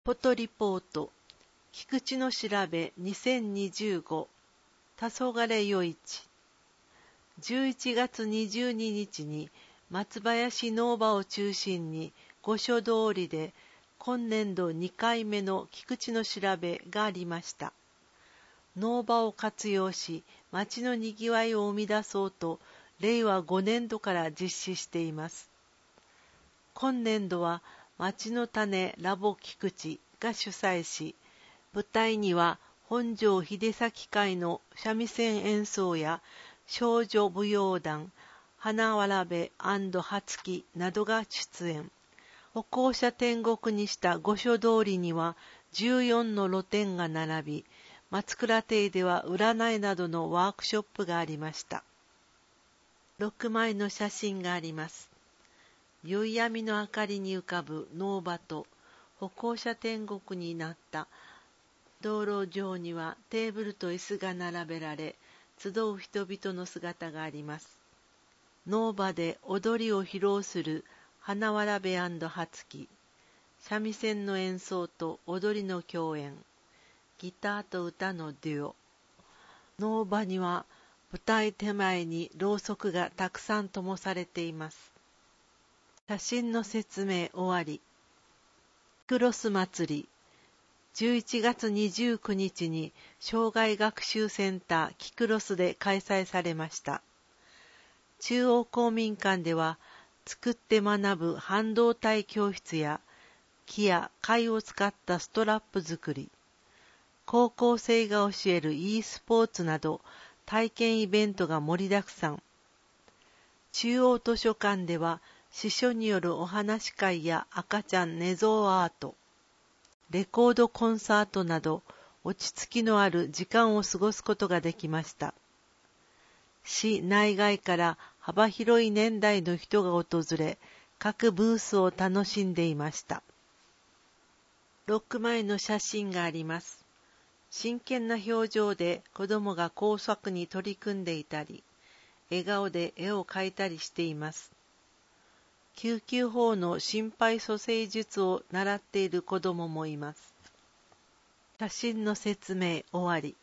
フォトリポート菊池の調べ2025黄昏夜市11月22日に松林農場を中心に御所通りで今年度2回目の菊池の調べがありました。農場を活用し町のにぎわいを生み出そうと令和5年度から実施しています。今年度は町の種ラボ菊池が主催し、舞台には本庄秀崎会の三味線演奏や少女舞踊団花わらべ初木などが出演。歩行者天国にした御所通りには14の露店が並び、松倉邸では占いなどのワークショップがありました。6枚の写真があります。宵闇の明かりに浮かぶ農場と歩行者天国になった道路上にはテーブルと椅子が並べられ、集う人々の姿があります。農場で踊りを披露する花わらべ初木、三味線の演奏と踊りの共演、ギターと歌のデュオ。農場には舞台手前にろうそくがたくさん灯されています。写真の説明終わり。キクロス祭り11月29日に障害学習センターキクロスで開催されました。中央公民館では作って学ぶ半導体教室や木や貝を使ったストラップ作り、高校生が教える e スポーツなど体験イベントが盛りだくさん。中央図書館では司書によるお話会や赤ちゃん寝相アート、レコードコンサートなど落ち着きのある時間を過ごすことができました。市内外から幅広い年代の人が訪れ、各ブースを楽しんでいました。6枚の写真があります。真剣な表情で子供が工作に取り組んでいたり、笑顔で絵を描いたりしています。救急法の心肺蘇生術を習っている子供もいます。写真の説明終わり。